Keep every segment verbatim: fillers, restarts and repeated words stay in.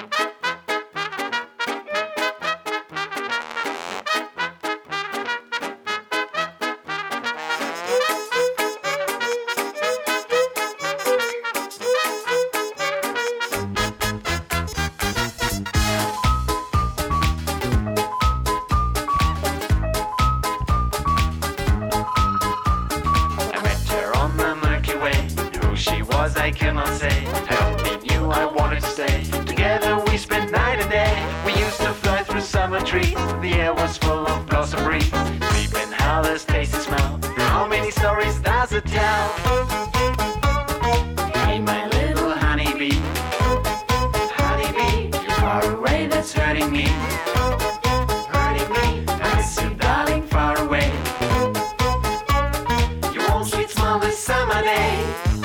I cannot say. I only knew I wanted to stay. Together we spent night and day. We used to fly through summer trees. The air was full of blossom breeze. Deep in howlers, taste and smell. How many stories does it tell? Hey, my little honeybee. Honeybee, you're far away, that's hurting me. Hurting me, I miss you, darling, far away. Your warm, sweet smile this summer day.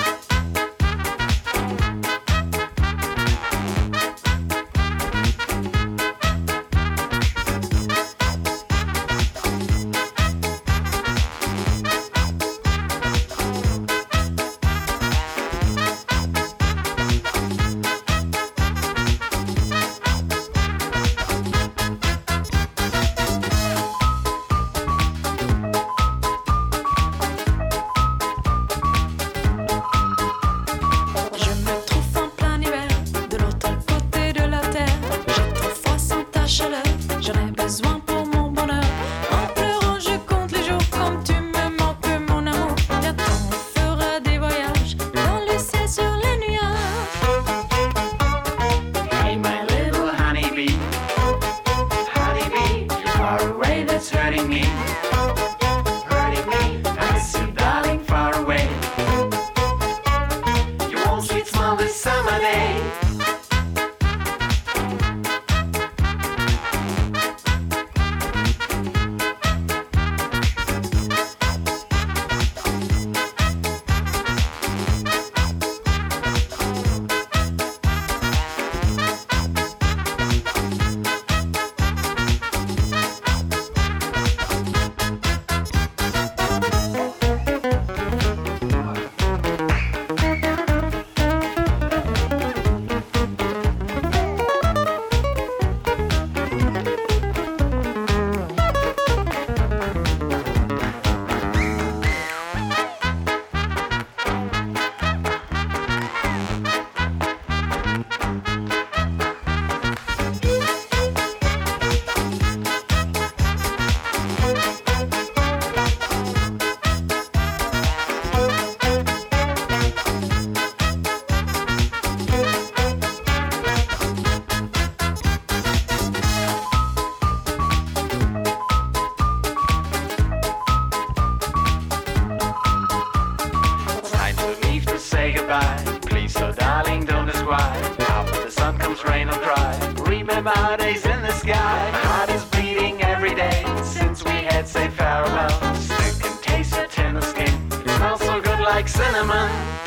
Please, so darling, don't ask why. After the sun comes, rain or dry. Remember our days in the sky. My heart is bleeding every day since we had said farewell. Still can taste your tender skin. It smells so good like cinnamon.